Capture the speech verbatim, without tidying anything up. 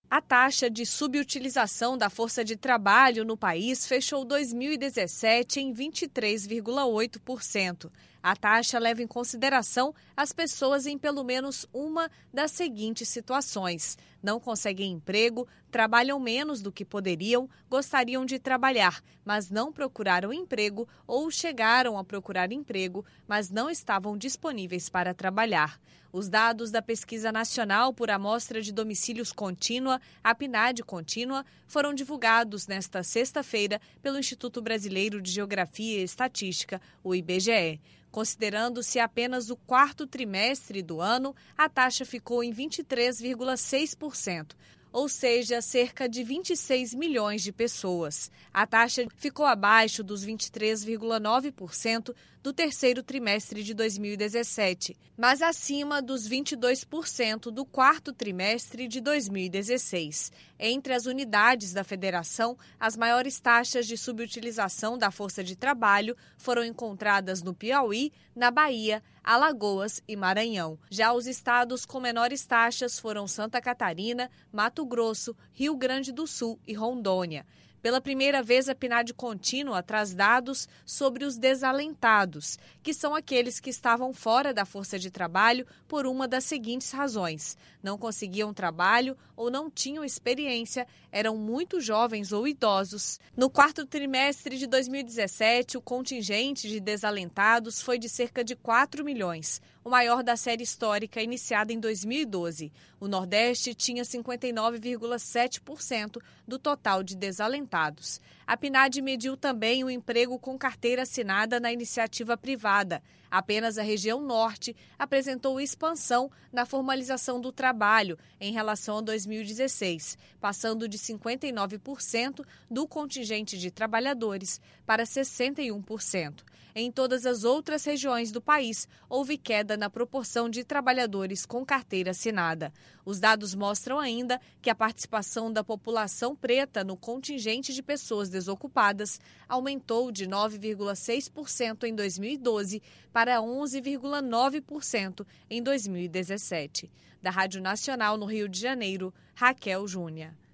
A taxa de subutilização da força de trabalho no país fechou dois mil e dezessete em vinte e três vírgula oito por cento. A taxa leva em consideração as pessoas em pelo menos uma das seguintes situações: não conseguem emprego, trabalham menos do que poderiam, gostariam de trabalhar, mas não procuraram emprego, ou chegaram a procurar emprego, mas não estavam disponíveis para trabalhar. Os dados da Pesquisa Nacional por Amostra de Domicílios Contínua, a PNAD Contínua, foram divulgados nesta sexta-feira pelo Instituto Brasileiro de Geografia e Estatística, o I B G E. Considerando-se apenas o quarto trimestre do ano, a taxa ficou em vinte e três vírgula seis por cento. Ou seja, cerca de vinte e seis milhões de pessoas. A taxa ficou abaixo dos vinte e três vírgula nove por cento do terceiro trimestre de dois mil e dezessete, mas acima dos vinte e dois por cento do quarto trimestre de dois mil e dezesseis. Entre as unidades da federação, as maiores taxas de subutilização da força de trabalho foram encontradas no Piauí, na Bahia, Alagoas e Maranhão. Já os estados com menores taxas foram Santa Catarina, Mato Grosso, Rio Grande do Sul e Rondônia. Pela primeira vez, a PNAD Contínua traz dados sobre os desalentados, que são aqueles que estavam fora da força de trabalho por uma das seguintes razões: não conseguiam trabalho ou não tinham experiência, eram muito jovens ou idosos. No quarto trimestre de dois mil e dezessete, o contingente de desalentados foi de cerca de quatro milhões, o maior da série histórica iniciada em dois mil e doze. O Nordeste tinha cinquenta e nove vírgula sete por cento do total de desalentados. A PNAD mediu também o emprego com carteira assinada na iniciativa privada. Apenas a região norte apresentou expansão na formalização do trabalho em relação a dois mil e dezesseis, passando de cinquenta e nove por cento do contingente de trabalhadores para sessenta e um por cento. Em todas as outras regiões do país, houve queda na proporção de trabalhadores com carteira assinada. Os dados mostram ainda que a participação da população preta no contingente de pessoas desocupadas aumentou de nove vírgula seis por cento em dois mil e doze para onze vírgula nove por cento em dois mil e dezessete. Da Rádio Nacional no Rio de Janeiro, Raquel Júnior.